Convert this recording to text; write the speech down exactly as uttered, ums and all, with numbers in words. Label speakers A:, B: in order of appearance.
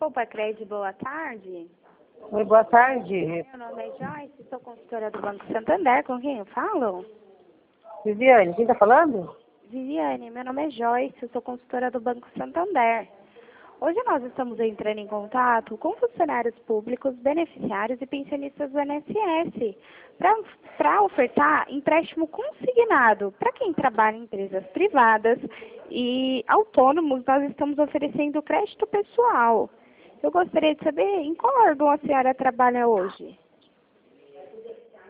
A: Poupa Cred, boa tarde.
B: Oi, boa tarde.
A: Meu nome é Joyce, sou consultora do Banco Santander. Com quem eu falo?
B: Viviane, quem está falando?
A: Viviane, meu nome é Joyce, sou consultora do Banco Santander. Hoje nós estamos entrando em contato com funcionários públicos, beneficiários e pensionistas do I N S S para ofertar empréstimo consignado. Para quem trabalha em empresas privadas e autônomos, nós estamos oferecendo crédito pessoal. Eu gostaria de saber em qual órgão a senhora trabalha hoje?